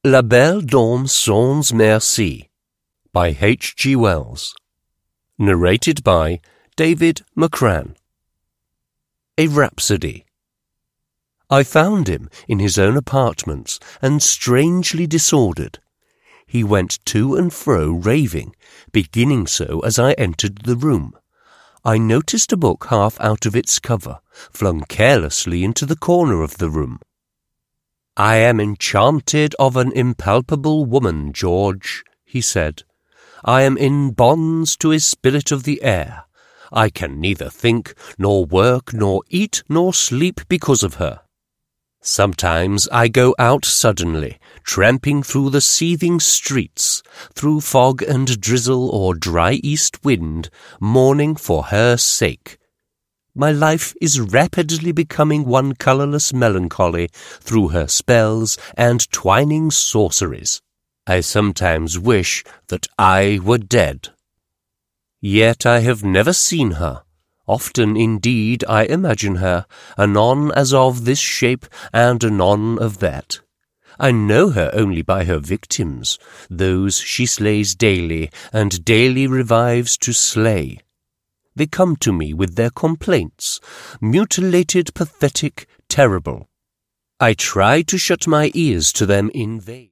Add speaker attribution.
Speaker 1: La Belle Dame Sans Merci by H. G. Wells. Narrated by David McCrann. A Rhapsody. I found him in his own apartments and strangely disordered. He went to and fro raving, beginning so as I entered the room. I noticed a book half out of its cover, flung carelessly into the corner of the room. "I am enchanted of an impalpable woman, George," he said. "I am in bonds to a spirit of the air. I can neither think, nor work, nor eat, nor sleep because of her. Sometimes I go out suddenly, tramping through the seething streets, through fog and drizzle or dry east wind, mourning for her sake. My life is rapidly becoming one colourless melancholy through her spells and twining sorceries. I sometimes wish that I were dead. Yet I have never seen her. Often indeed I imagine her, anon as of this shape and anon of that. I know her only by her victims, those she slays daily and daily revives to slay. They come to me with their complaints, mutilated, pathetic, terrible. I try to shut my ears to them in vain.